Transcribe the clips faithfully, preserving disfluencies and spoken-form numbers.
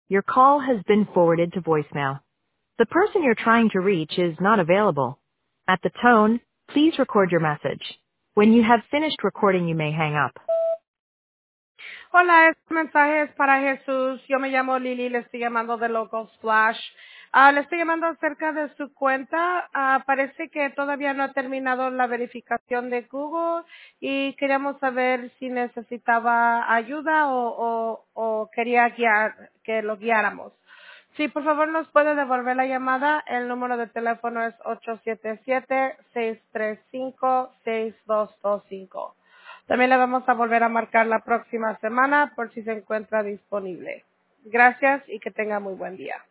Your call has been forwarded to voicemail. The person you're trying to reach is not available. At the tone, please record your message. When you have finished recording, you may hang up. Hola, este mensaje es para Jesús. Yo me llamo Lili, le estoy llamando de Local Splash. Ah, le estoy llamando acerca de su cuenta. Ah, parece que todavía no ha terminado la verificación de Google y queríamos saber si necesitaba ayuda o, o, o quería guiar, que lo guiáramos. Sí, por favor nos puede devolver la llamada. El número de teléfono es ocho siete siete, seis tres cinco, seis dos dos cinco. También le vamos a volver a marcar la próxima semana por si se encuentra disponible. Gracias y que tenga muy buen día.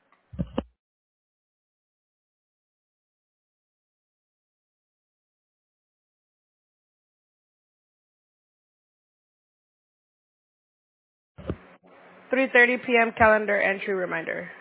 three thirty p m calendar entry reminder.